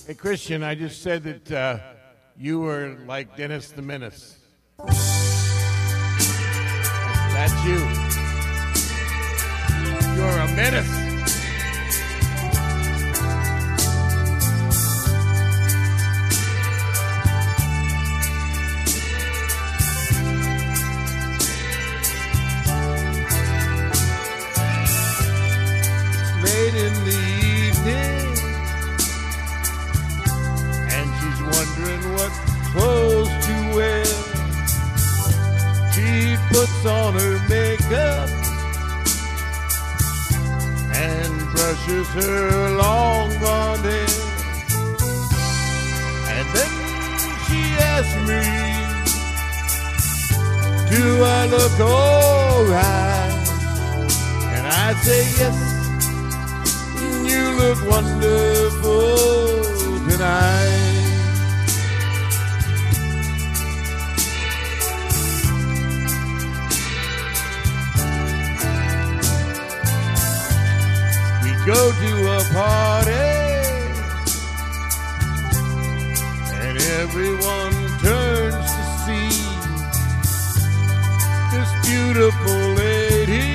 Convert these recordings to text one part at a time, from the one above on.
Hey, Christian, I just said that you were like Dennis the Menace. That's you. You're a menace. Late in the evening, and she's wondering what clothes to wear. She puts on her makeup and brushes her long blonde hair. And then she asks me, do I look alright? And I say yes. You look wonderful tonight. We go to a party and everyone turns to see this beautiful lady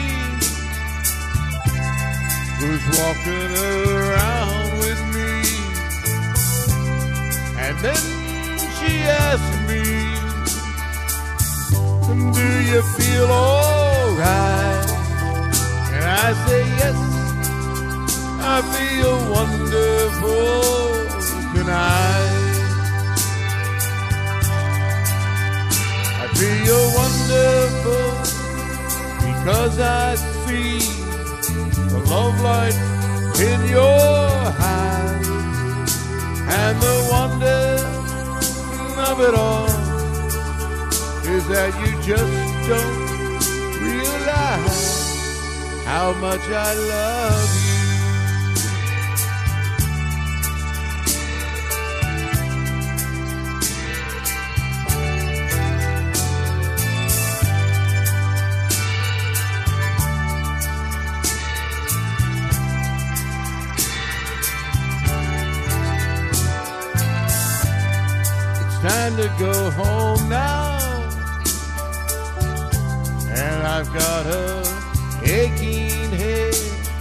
who's walking around with me. And then she asks me, do you feel alright? And I say yes, I feel wonderful tonight. I feel wonderful because I see the love light in your eyes, and the wonder of it all is that you just don't realize how much I love you. Time to go home now, and I've got a aching head,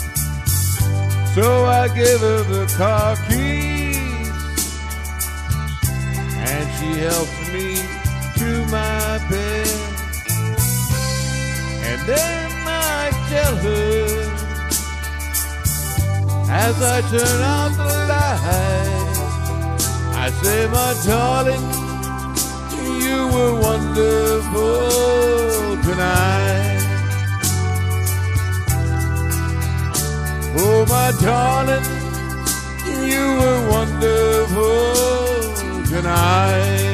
so I give her the car keys, and she helps me to my bed, and then I tell her, as I turn out the light, I say, my darling, you were wonderful tonight. Oh, my darling, you were wonderful tonight.